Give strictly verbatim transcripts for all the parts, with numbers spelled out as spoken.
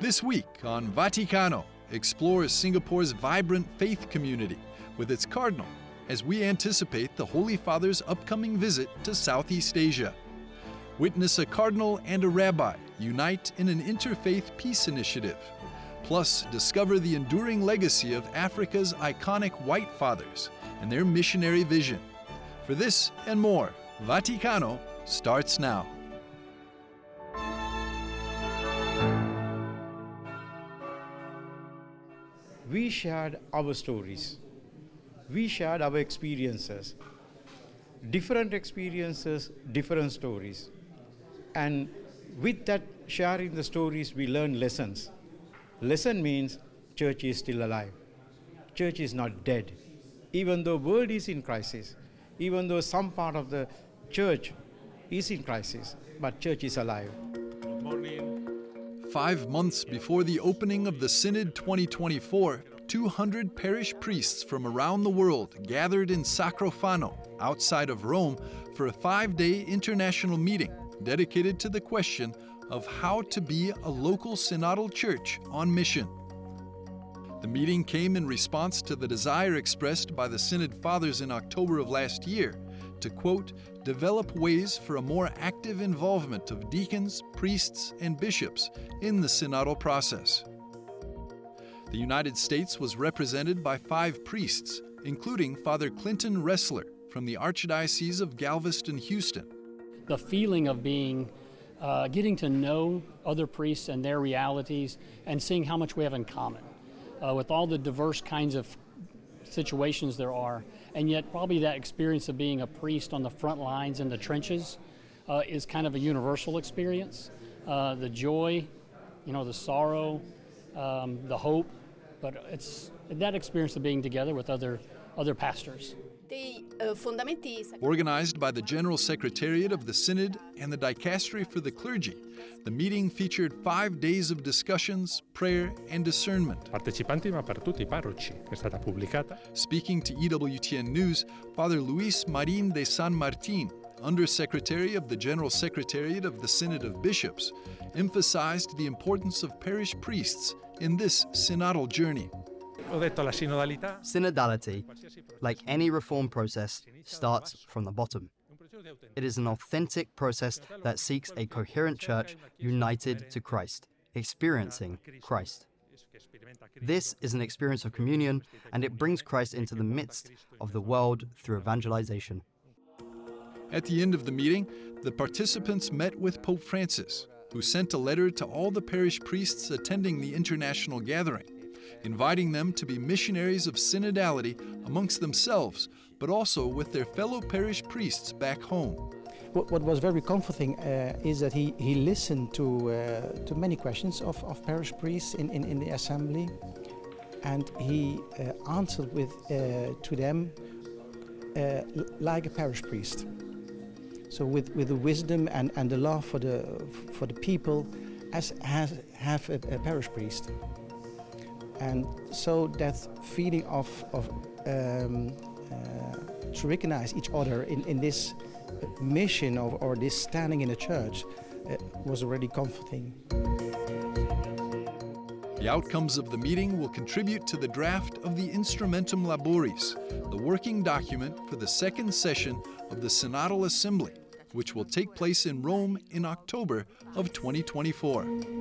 This week on Vaticano, explores Singapore's vibrant faith community with its cardinal as we anticipate the Holy Father's upcoming visit to Southeast Asia. Witness a cardinal and a rabbi unite in an interfaith peace initiative. Plus, discover the enduring legacy of Africa's iconic White Fathers and their missionary vision. For this and more, Vaticano starts now. We shared our stories. We shared our experiences. Different experiences, different stories. And with that sharing the stories, we learn lessons. Lesson means church is still alive. Church is not dead. Even though world is in crisis, even though some part of the church is in crisis, but church is alive. Good morning. Five months before the opening of the Synod twenty twenty-four, two hundred parish priests from around the world gathered in Sacrofano, outside of Rome, for a five-day international meeting dedicated to the question of how to be a local synodal church on mission. The meeting came in response to the desire expressed by the Synod Fathers in October of last year to, quote, develop ways for a more active involvement of deacons, priests, and bishops in the synodal process. The United States was represented by five priests, including Father Clinton Ressler from the Archdiocese of Galveston-Houston. The feeling of being, uh, getting to know other priests and their realities and seeing how much we have in common uh, with all the diverse kinds of situations there are, and yet probably that experience of being a priest on the front lines in the trenches uh, is kind of a universal experience. Uh, the joy, you know, the sorrow, um, the hope, but it's that experience of being together with other other pastors. Organized by the General Secretariat of the Synod and the Dicastery for the Clergy, the meeting featured five days of discussions, prayer, and discernment. Partecipanti ma per tutti i parroci. È stata pubblicata. Speaking to E W T N News, Father Luis Marín de San Martín, Undersecretary of the General Secretariat of the Synod of Bishops, emphasized the importance of parish priests in this synodal journey. Synodality, like any reform process, starts from the bottom. It is an authentic process that seeks a coherent church united to Christ, experiencing Christ. This is an experience of communion, and it brings Christ into the midst of the world through evangelization. At the end of the meeting, the participants met with Pope Francis, who sent a letter to all the parish priests attending the international gathering, inviting them to be missionaries of synodality amongst themselves, but also with their fellow parish priests back home. What, what was very comforting uh, is that he, he listened to uh, to many questions of, of parish priests in, in, in the assembly, and he uh, answered with uh, to them uh, like a parish priest. So with, with the wisdom and, and the love for the for the people as has have a, a parish priest. And so that feeling of, of um, uh, to recognize each other in, in this mission of, or this standing in the church uh, was already comforting. The outcomes of the meeting will contribute to the draft of the Instrumentum Laboris, the working document for the second session of the Synodal Assembly, which will take place in Rome in October of twenty twenty-four.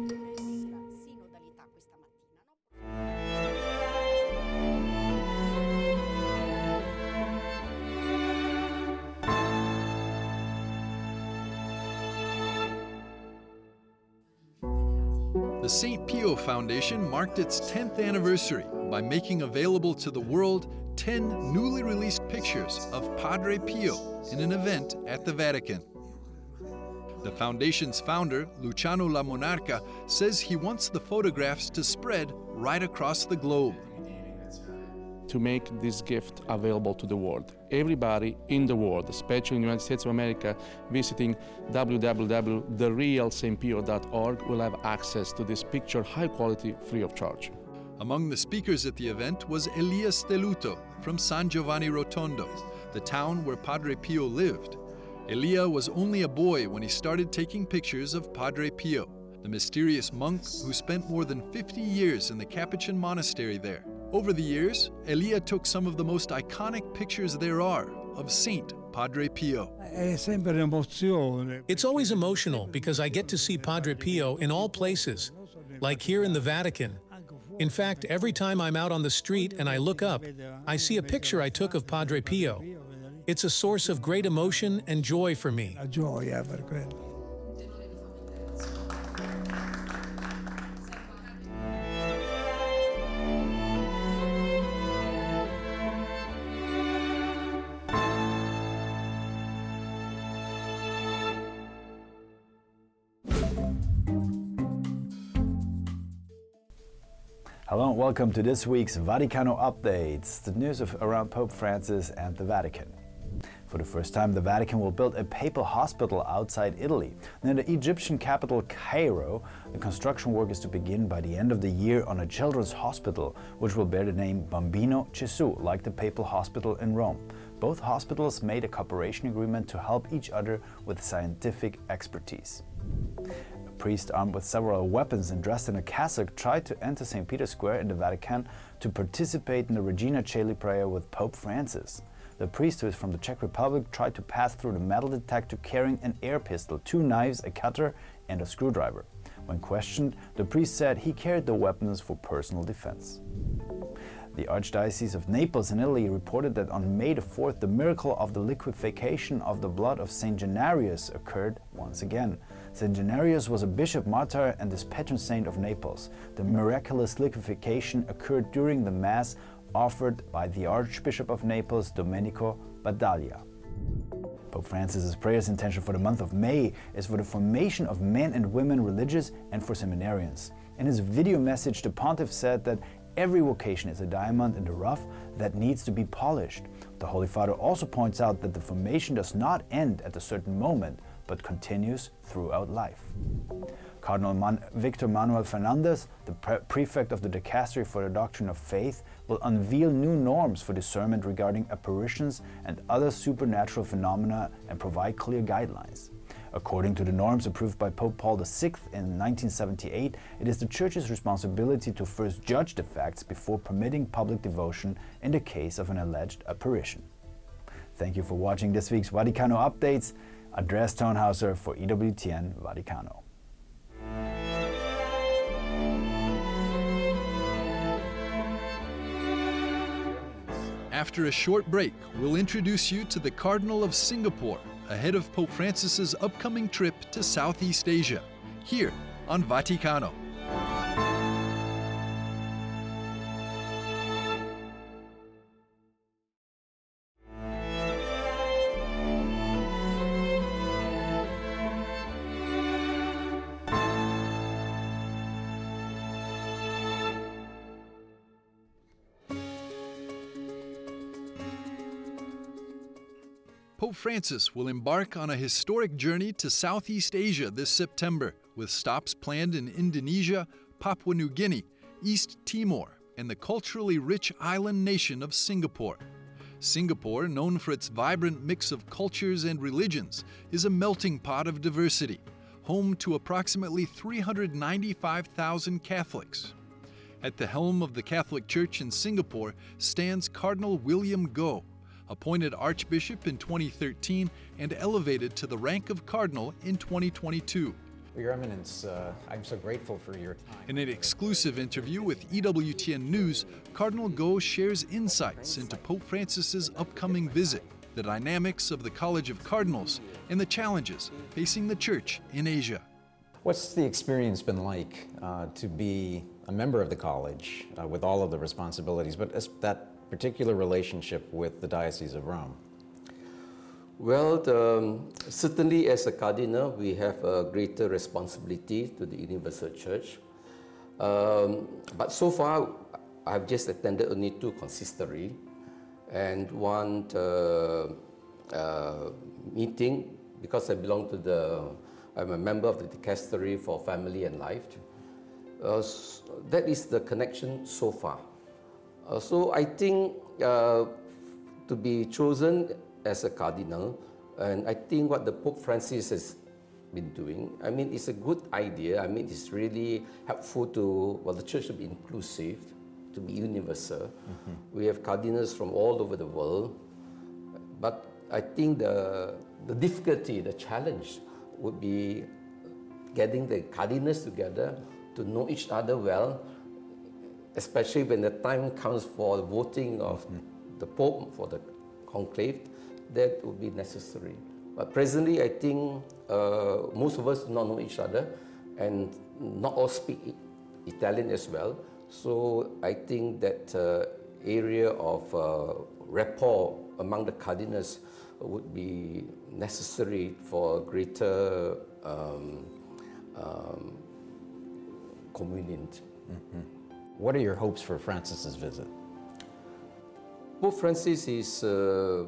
The Saint Pio Foundation marked its tenth anniversary by making available to the world ten newly released pictures of Padre Pio in an event at the Vatican. The foundation's founder, Luciano Lamonarca, says he wants the photographs to spread right across the globe. To make this gift available to the world. Everybody in the world, especially in the United States of America, visiting w w w dot the real saint pio dot org will have access to this picture, high quality, free of charge. Among the speakers at the event was Elia Stelluto from San Giovanni Rotondo, the town where Padre Pio lived. Elia was only a boy when he started taking pictures of Padre Pio. the mysterious monk who spent more than fifty years in the Capuchin monastery there. Over the years, Elia took some of the most iconic pictures there are of Saint Padre Pio. It's always emotional because I get to see Padre Pio in all places, like here in the Vatican. In fact, every time I'm out on the street and I look up, I see a picture I took of Padre Pio. It's a source of great emotion and joy for me. Hello and welcome to this week's Vaticano Updates, the news of around Pope Francis and the Vatican. For the first time, the Vatican will build a papal hospital outside Italy. Near the Egyptian capital Cairo, the construction work is to begin by the end of the year on a children's hospital, which will bear the name Bambino Gesù, like the papal hospital in Rome. Both hospitals made a cooperation agreement to help each other with scientific expertise. A priest armed with several weapons and dressed in a cassock tried to enter Saint Peter's Square in the Vatican to participate in the Regina Coeli prayer with Pope Francis. The priest, who is from the Czech Republic, tried to pass through the metal detector carrying an air pistol, two knives, a cutter and a screwdriver. When questioned, the priest said he carried the weapons for personal defense. The Archdiocese of Naples in Italy reported that on May the fourth, the miracle of the liquefaction of the blood of Saint Gennarius occurred once again. Saint Gennarius was a bishop martyr and is patron saint of Naples. The miraculous liquefaction occurred during the Mass offered by the Archbishop of Naples, Domenico Battaglia. Pope Francis's prayers intention for the month of May is for the formation of men and women religious and for seminarians. In his video message, the pontiff said that every vocation is a diamond in the rough that needs to be polished. The Holy Father also points out that the formation does not end at a certain moment, but continues throughout life. Cardinal Man- Victor Manuel Fernandez, the pre- prefect of the Dicastery for the Doctrine of Faith, will unveil new norms for discernment regarding apparitions and other supernatural phenomena and provide clear guidelines. According to the norms approved by Pope Paul the sixth in nineteen seventy-eight, it is the Church's responsibility to first judge the facts before permitting public devotion in the case of an alleged apparition. Thank you for watching this week's Vaticano Updates. Andreas Tonhauser for E W T N Vaticano. After a short break, we'll introduce you to the Cardinal of Singapore, ahead of Pope Francis's upcoming trip to Southeast Asia, here on Vaticano. Pope Francis will embark on a historic journey to Southeast Asia this September, with stops planned in Indonesia, Papua New Guinea, East Timor, and the culturally rich island nation of Singapore. Singapore, known for its vibrant mix of cultures and religions, is a melting pot of diversity, home to approximately three hundred ninety-five thousand Catholics. At the helm of the Catholic Church in Singapore stands Cardinal William Goh, appointed Archbishop in twenty thirteen and elevated to the rank of Cardinal in twenty twenty-two. Your Eminence, uh, I'm so grateful for your time. In an exclusive interview with E W T N News, Cardinal Goh shares insights into Pope Francis's upcoming visit, the dynamics of the College of Cardinals, and the challenges facing the Church in Asia. What's the experience been like uh, to be a member of the College uh, with all of the responsibilities, but as that particular relationship with the Diocese of Rome? Well, the, certainly as a cardinal, we have a greater responsibility to the Universal Church. Um, but so far, I've just attended only two consistory and one uh, uh, meeting, because I belong to the, I'm a member of the Dicastery for Family and Life. Uh, that is the connection so far. Uh, so I think uh, to be chosen as a cardinal, and I think what the Pope Francis has been doing. I mean, it's a good idea. I mean, it's really helpful to, well, the church to be inclusive, to be universal. Mm-hmm. We have cardinals from all over the world. But I think the, the difficulty, the challenge would be getting the cardinals together to know each other well, especially when the time comes for the voting of mm-hmm. the Pope for the conclave. That would be necessary. But presently, I think uh, most of us do not know each other, and not all speak Italian as well. So I think that uh, area of uh, rapport among the cardinals would be necessary for greater um, um, communion. Mm-hmm. What are your hopes for Francis's visit? Pope Francis is uh,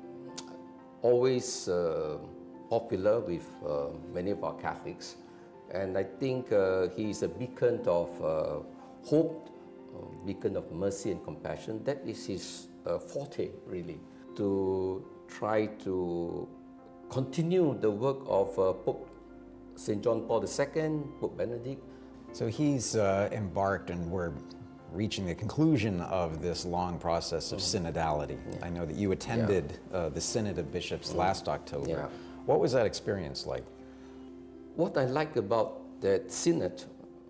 always uh, popular with uh, many of our Catholics, and I think uh, he is a beacon of uh, hope, a beacon of mercy and compassion. That is his uh, forte, really, to try to continue the work of uh, Pope Saint John Paul the Second, Pope Benedict. So he's uh, embarked, and we're reaching the conclusion of this long process of mm-hmm. synodality. Yeah. I know that you attended yeah. uh, the Synod of Bishops mm-hmm. last October. Yeah. What was that experience like? What I like about that synod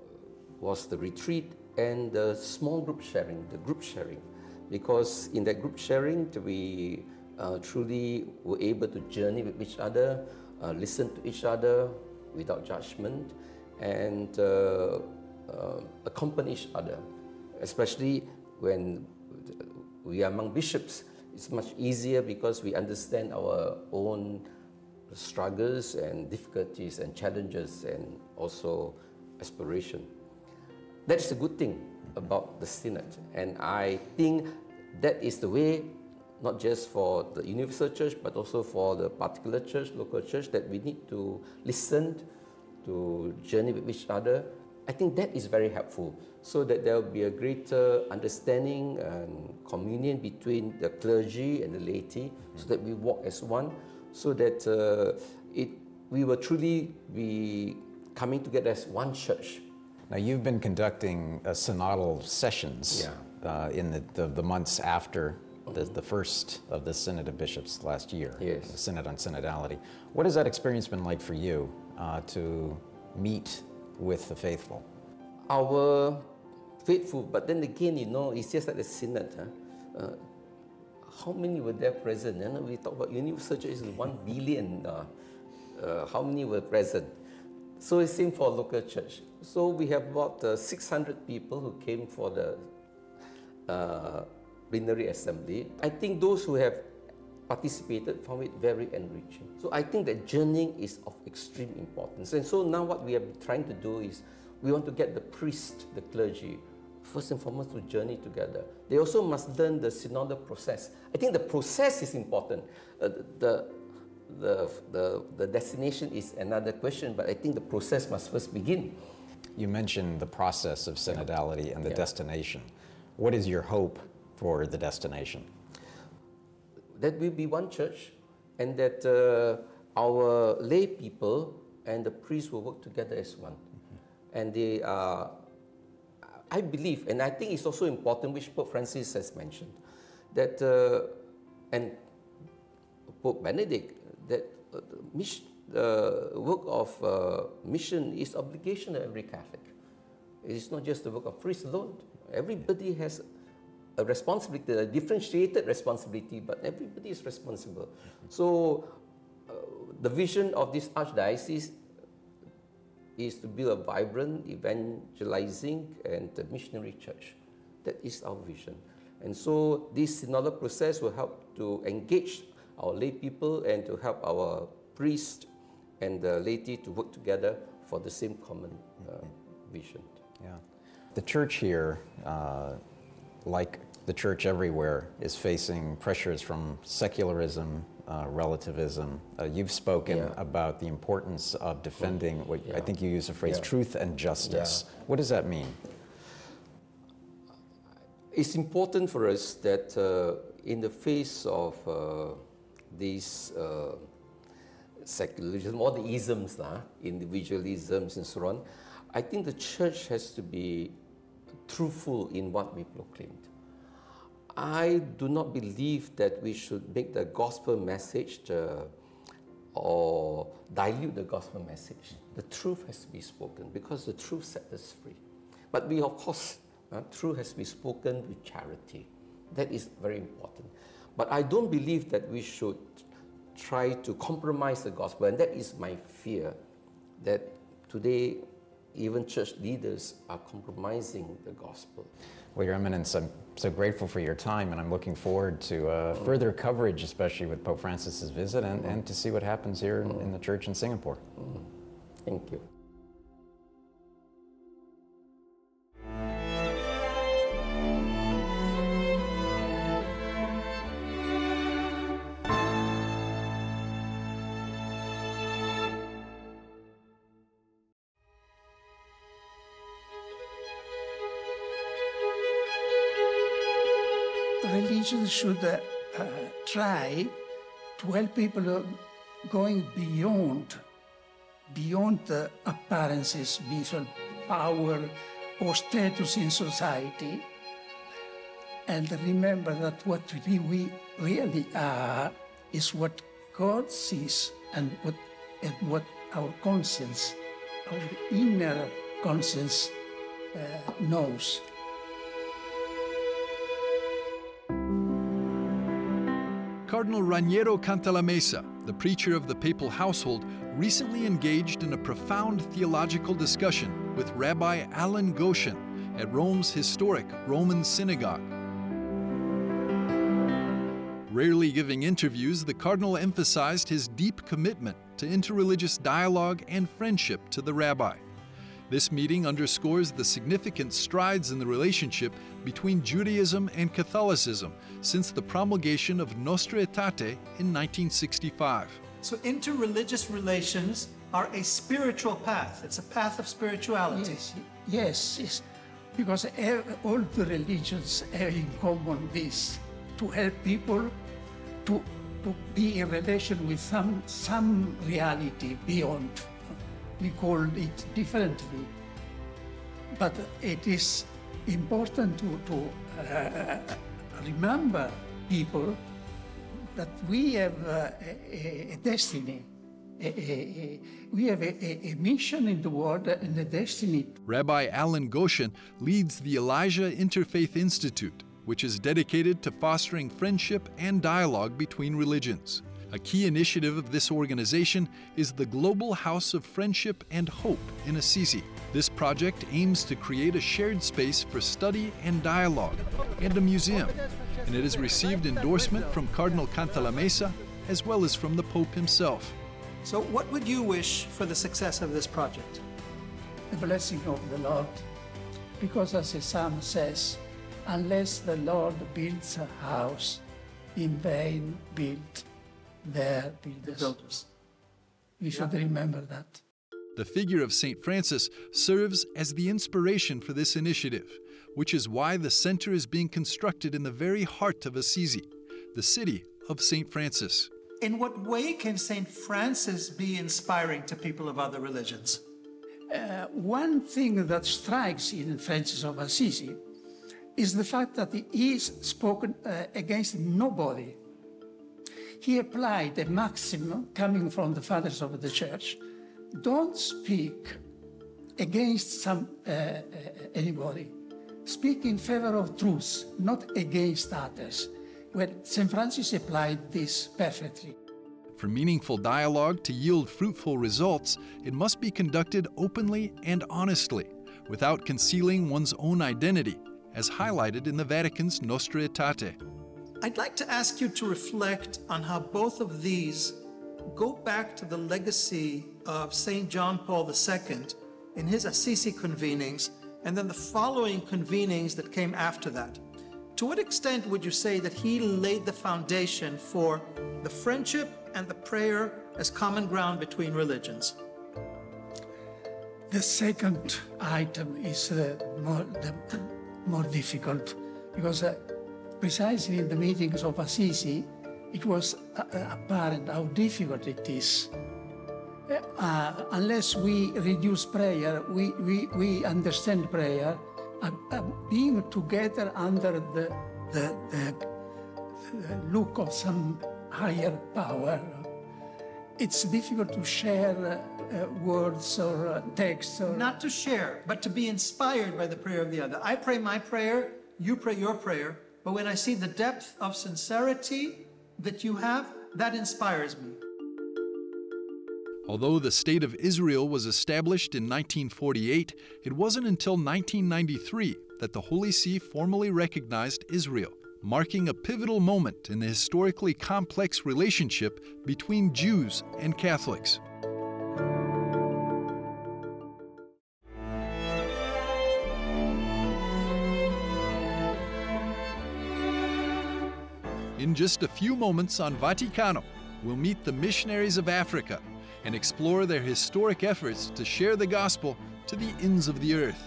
was the retreat and the small group sharing, the group sharing. Because in that group sharing, we uh, truly were able to journey with each other, uh, listen to each other without judgment, and uh, uh, accompany each other. Especially when we are among bishops, it's much easier because we understand our own struggles and difficulties and challenges and also aspiration. That's a good thing about the Synod. And I think that is the way, not just for the universal church, but also for the particular church, local church, that we need to listen, to journey with each other. I think that is very helpful, so that there will be a greater understanding and communion between the clergy and the laity, mm-hmm. so that we walk as one, so that uh, it, we will truly be coming together as one church. Now, you've been conducting uh, synodal sessions yeah. uh, in the, the, the months after the, the first of the Synod of Bishops last year, yes. the Synod on Synodality. What has that experience been like for you uh, to meet with the faithful? Our faithful, but then again, you know, it's just like the Synod. Huh? Uh, how many were there present? You know, we talk about universal church is one billion. Uh, uh, how many were present? So it's same for local church. So we have about uh, six hundred people who came for the uh, plenary assembly. I think those who have participated found it very enriching. So I think that journeying is of extreme importance. And so now what we are trying to do is we want to get the priest, the clergy, first and foremost to journey together. They also must learn the synodal process. I think the process is important. Uh, the, the, the, the destination is another question, but I think the process must first begin. You mentioned the process of synodality yeah. and the yeah. destination. What is your hope for the destination? That we be one church, and that uh, our lay people and the priests will work together as one. Mm-hmm. And they are, I believe, and I think it's also important, which Pope Francis has mentioned, that, uh, and Pope Benedict, that uh, the uh, work of uh, mission is obligation of every Catholic. It is not just the work of priests alone. Everybody has a responsibility, a differentiated responsibility, but everybody is responsible. Mm-hmm. So uh, the vision of this archdiocese is to build a vibrant, evangelizing, and missionary church. That is our vision. And so this synodal process will help to engage our lay people and to help our priests and the laity to work together for the same common uh, vision. Yeah. The church here, uh, like the church everywhere, is facing pressures from secularism, uh, relativism. Uh, you've spoken yeah. about the importance of defending, what yeah. I think you use the phrase, yeah. truth and justice. Yeah. What does that mean? It's important for us that uh, in the face of uh, these uh, secularism, all the isms, uh, individualisms and so on. I think the church has to be truthful in what we proclaimed. I do not believe that we should make the gospel message uh, or dilute the gospel message. The truth has to be spoken because the truth sets us free. But we, of course, uh, truth has to be spoken with charity. That is very important. But I don't believe that we should try to compromise the gospel, and that is my fear, that today even church leaders are compromising the gospel. Well, Your Eminence, I'm so grateful for your time, and I'm looking forward to uh, mm. further coverage, especially with Pope Francis's visit, and, mm. and to see what happens here mm. in, in the church in Singapore. Mm. Thank you. Religions should uh, uh, try to help people uh, going beyond, beyond the appearances, visual power or status in society, and remember that what we really are is what God sees and what, and what our conscience, our inner conscience uh, knows. Cardinal Raniero Cantalamessa, the preacher of the papal household, recently engaged in a profound theological discussion with Rabbi Alan Goshen at Rome's historic Roman synagogue. Rarely giving interviews, the cardinal emphasized his deep commitment to interreligious dialogue and friendship to the rabbi. This meeting underscores the significant strides in the relationship between Judaism and Catholicism since the promulgation of Nostra Aetate in nineteen sixty-five. So interreligious relations are a spiritual path. It's a path of spirituality. Yes, yes, yes. Because all the religions have in common this, to help people to, to be in relation with some, some reality beyond. We call it differently, but it is important to, to uh, remember people that we have uh, a, a destiny. A, a, a, we have a, a mission in the world and a destiny. Rabbi Alan Goshen leads the Elijah Interfaith Institute, which is dedicated to fostering friendship and dialogue between religions. A key initiative of this organization is the Global House of Friendship and Hope in Assisi. This project aims to create a shared space for study and dialogue, and a museum, and it has received endorsement from Cardinal Cantalamessa as well as from the Pope himself. So what would you wish for the success of this project? The blessing of the Lord, because as the psalm says, unless the Lord builds a house, in vain built their builders. We should remember that. The figure of Saint Francis serves as the inspiration for this initiative, which is why the center is being constructed in the very heart of Assisi, the city of Saint Francis. In what way can Saint Francis be inspiring to people of other religions? Uh, one thing that strikes in Francis of Assisi is the fact that he is spoken uh, against nobody. He applied a maxim coming from the fathers of the church: don't speak against some uh, uh, anybody. Speak in favor of truth, not against others. Well, Saint Francis applied this perfectly. For meaningful dialogue to yield fruitful results, it must be conducted openly and honestly, without concealing one's own identity, as highlighted in the Vatican's Nostra Aetate. I'd like to ask you to reflect on how both of these go back to the legacy of Saint John Paul the Second in his Assisi convenings, and then the following convenings that came after that. To what extent would you say that he laid the foundation for the friendship and the prayer as common ground between religions? The second item is uh, more, the, more difficult, because uh, precisely in the meetings of Assisi, it was uh, apparent how difficult it is uh, unless we reduce prayer, we, we, we understand prayer, uh, uh, being together under the, the, the, the look of some higher power, it's difficult to share uh, uh, words or uh, texts. Or Not to share, but to be inspired by the prayer of the other. I pray my prayer, you pray your prayer, but when I see the depth of sincerity that you have, that inspires me. Although the State of Israel was established in nineteen forty-eight, it wasn't until nineteen ninety-three that the Holy See formally recognized Israel, marking a pivotal moment in the historically complex relationship between Jews and Catholics. In just a few moments on Vaticano, we'll meet the missionaries of Africa and explore their historic efforts to share the gospel to the ends of the earth.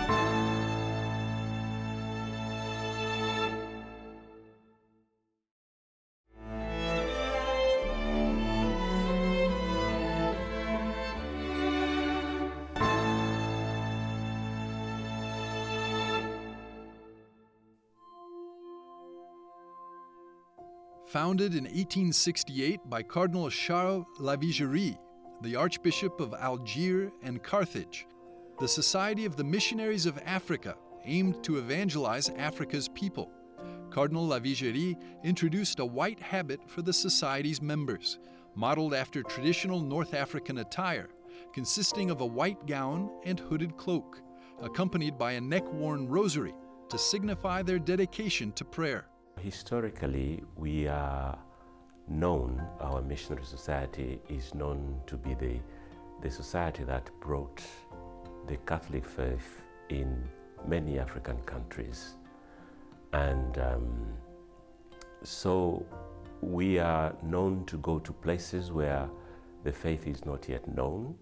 Founded in eighteen sixty-eight by Cardinal Charles Lavigerie, the Archbishop of Algiers and Carthage, the Society of the Missionaries of Africa aimed to evangelize Africa's people. Cardinal Lavigerie introduced a white habit for the Society's members, modeled after traditional North African attire, consisting of a white gown and hooded cloak, accompanied by a neck-worn rosary to signify their dedication to prayer. Historically, we are known, our missionary society is known to be the, the society that brought the Catholic faith in many African countries. And um, so we are known to go to places where the faith is not yet known.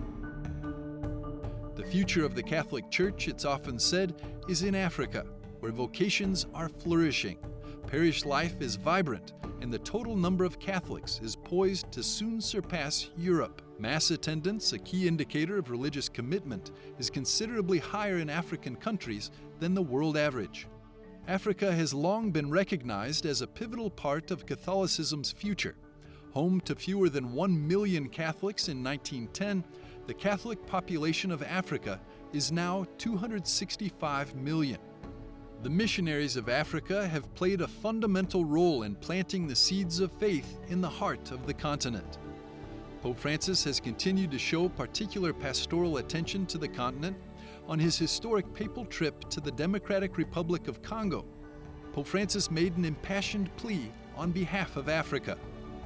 The future of the Catholic Church, it's often said, is in Africa, where vocations are flourishing. Parish life is vibrant, and the total number of Catholics is poised to soon surpass Europe. Mass attendance, a key indicator of religious commitment, is considerably higher in African countries than the world average. Africa has long been recognized as a pivotal part of Catholicism's future. Home to fewer than one million Catholics in nineteen ten, the Catholic population of Africa is now two hundred sixty-five million. The missionaries of Africa have played a fundamental role in planting the seeds of faith in the heart of the continent. Pope Francis has continued to show particular pastoral attention to the continent. On his historic papal trip to the Democratic Republic of Congo, Pope Francis made an impassioned plea on behalf of Africa.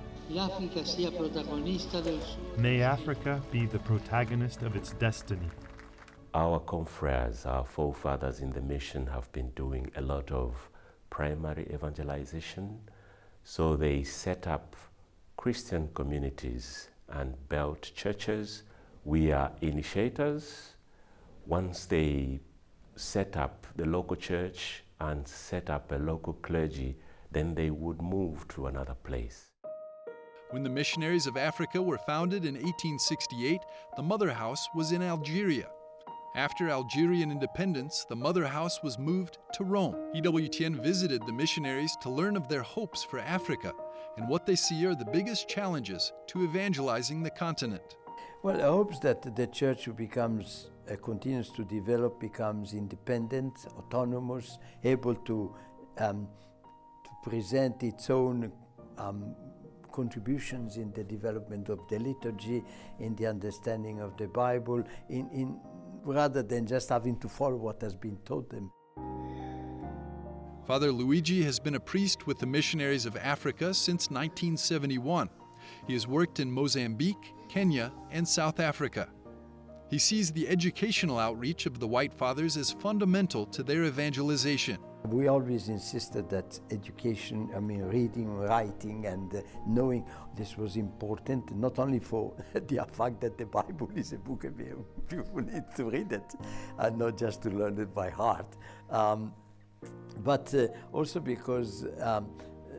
May Africa be the protagonist of its destiny. Our confreres, our forefathers in the mission, have been doing a lot of primary evangelization. So they set up Christian communities and built churches. We are initiators. Once they set up the local church and set up a local clergy, then they would move to another place. When the Missionaries of Africa were founded in eighteen sixty-eight, the mother house was in Algeria. After Algerian independence, the mother house was moved to Rome. E W T N visited the missionaries to learn of their hopes for Africa and what they see are the biggest challenges to evangelizing the continent. Well, I hope that the church becomes, uh, continues to develop, becomes independent, autonomous, able to, um, to present its own um, contributions in the development of the liturgy, in the understanding of the Bible, in, in rather than just having to follow what has been taught them. Father Luigi has been a priest with the Missionaries of Africa since nineteen seventy-one. He has worked in Mozambique, Kenya, and South Africa. He sees the educational outreach of the White Fathers as fundamental to their evangelization. We always insisted that education, I mean reading, writing, and uh, knowing this was important, not only for the fact that the Bible is a book and people need to read it, and not just to learn it by heart, um, but uh, also because um, uh,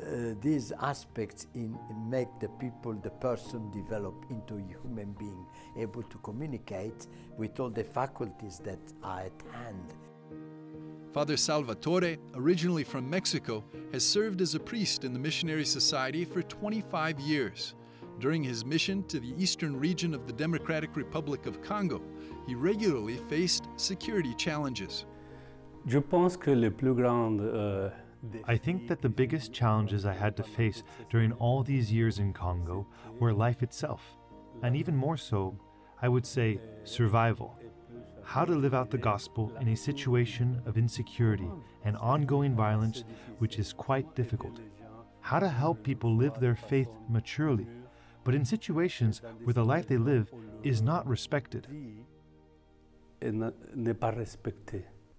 uh, these aspects in, in make the people, the person develop into a human being, able to communicate with all the faculties that are at hand. Father Salvatore, originally from Mexico, has served as a priest in the Missionary Society for twenty-five years. During his mission to the eastern region of the Democratic Republic of Congo, he regularly faced security challenges. Je pense que le plus grand, uh, I think that the biggest challenges I had to face during all these years in Congo were life itself, and even more so, I would say, survival. How to live out the gospel in a situation of insecurity and ongoing violence, which is quite difficult. How to help people live their faith maturely, but in situations where the life they live is not respected. n'est pas respecté.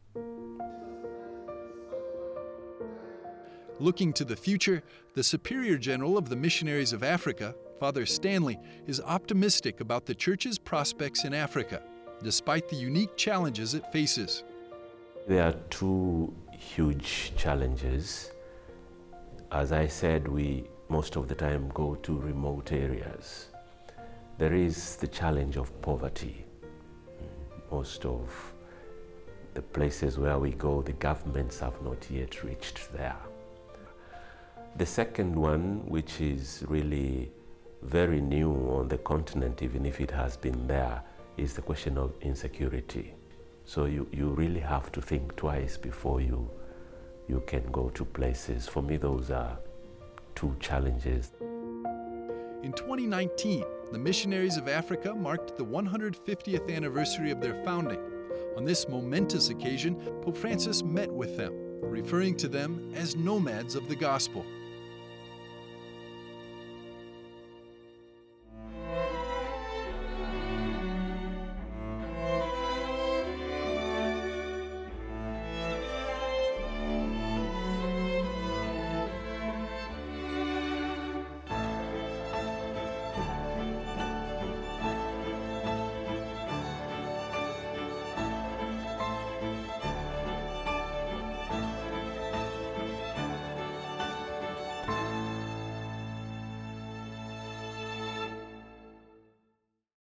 Looking to the future, the Superior General of the Missionaries of Africa, Father Stanley, is optimistic about the Church's prospects in Africa, despite the unique challenges it faces. There are two huge challenges. As I said, we most of the time go to remote areas. There is the challenge of poverty. Most of the places where we go, the governments have not yet reached there. The second one, which is really very new on the continent, even if it has been there, is the question of insecurity. So you, you really have to think twice before you, you can go to places. For me, those are two challenges. In twenty nineteen, the Missionaries of Africa marked the one hundred fiftieth anniversary of their founding. On this momentous occasion, Pope Francis met with them, referring to them as nomads of the gospel.